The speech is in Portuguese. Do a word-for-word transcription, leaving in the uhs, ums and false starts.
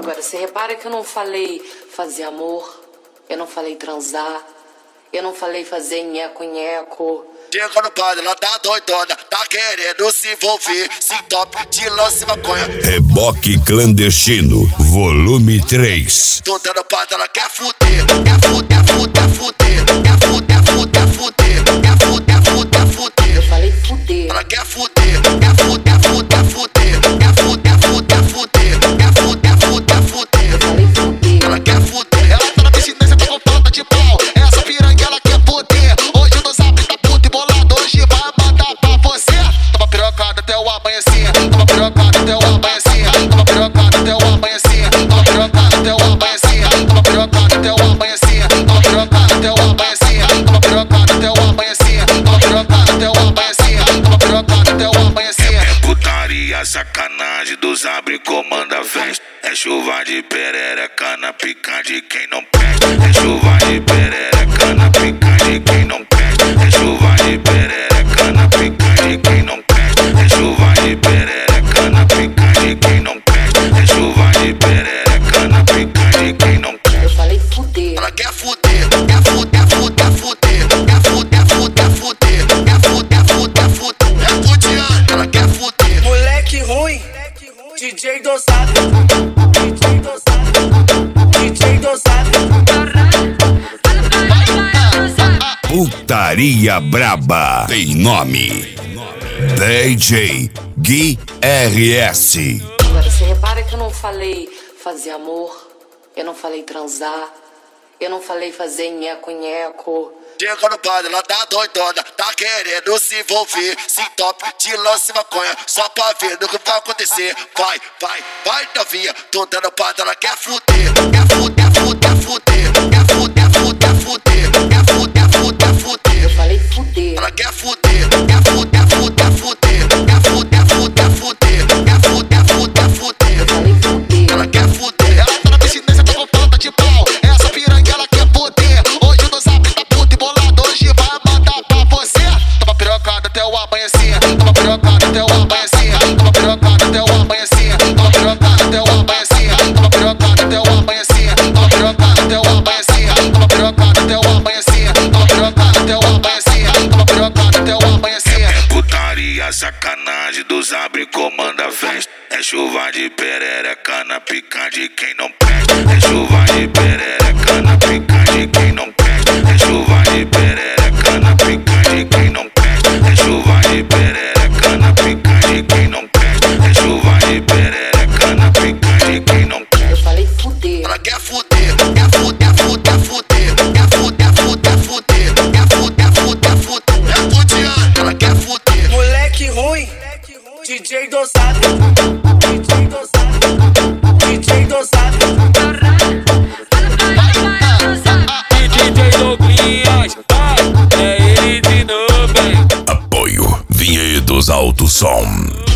Agora, você repara que eu não falei fazer amor, eu não falei transar, eu não falei fazer nheco-nheco. Chega no padre, ela tá doidona, tá querendo se envolver, se top de lance maconha. Reboque Clandestino, volume três. Tô dando padre, ela quer fuder, quer fuder, fuder, fuder, quer fuder, fuder, fuder, quer fuder, fuder, fuder. Eu falei fuder. Ela quer fuder, quer fuder, fuder, fuder, quer fuder, fuder, fuder, quer fuder, fuder, fuder. Eu falei fuder. Ela quer fuder, ela tá na piscina, tá com falta de pau. Essa piranha ela quer fuder. Hoje no zap tá puto e bolado, hoje vai mandar pra você. Toma pirocada até o amanhecer, toma pirocada até o amanhecer, toma pirocada até o amanhecer, toma pirocada até o amanhecer, toma pirocada até o amanhecer, toma pirocada até o amanhecer, toma pirocada até o amanhecer, toma pirocada até o amanhecer, toma pirocada até o amanhecer. É putaria, sacanagem dos abre comanda festa. É chuva de perereca na pica de quem não presta. É chuva de perereca na pica de quem não presta. É chuva de perereca na pica de quem não presta. É chuva de perereca na pica de quem não presta. É chuva de perereca na pica de quem não presta. Eu falei fuder. Ela quer fuder, quer fuder, fuder, fuder, quer fuder, fuder, fuder, quer fuder, fuder, fuder. É fudiante, ela quer fuder. Moleque ruim, D J dosado, D J dosado, D J dosado. Putaria Braba tem nome: D J Gui R S. Agora, você repara que eu não falei fazer amor, eu não falei transar, eu não falei fazer nheco-nheco. Chega no padre, ela tá doidona, tá querendo se envolver, se top de lance maconha, só pra ver no que vai acontecer. Vai, vai, vai novinha, tô dando padre, ela quer fuder, quer fuder, fuder, fuder, quer fuder, fuder, fuder, quer fuder, fuder, fuder. Eu falei fuder. Ela quer fuder, quer fuder, fuder, fuder, quer fuder, fuder, fuder, quer fuder, fuder, fuder. Eu falei fuder. Ela quer fuder, ela tá na piscina, tá com falta de pau. Essa piranha ela quer fuder. Hoje no zap tá puto e bolado, hoje vai mandar pra você. Toma pirocada até o amanhecer, toma pirocada até o amanhecer, toma pirocada até o amanhecer, toma pirocada até o amanhecer, toma pirocada até o amanhecer, toma pirocada até o amanhecer, toma pirocada até o amanhecer, toma pirocada até o amanhecer, toma pirocada até o amanhecer. É putaria, sacanagem dos abre comanda festa. É chuva de perereca na pica de quem não presta. É chuva de perereca na pica de quem não presta. É chuva de perereca na pica de quem não presta. É chuva de perereca na pica de quem não presta. É chuva de perereca na pica de quem não presta. Eu falei fuder. Ela quer fuder, quer fuder, fuder, fuder, quer fuder, fuder, fuder, quer fuder, fuder, fuder. É fudiante, ela quer fuder. Moleque ruim, D J dosado, D J dosado, D J dosado. D J Douglas, é ele de novo, hein? Apoio Vinhedos Alto Som.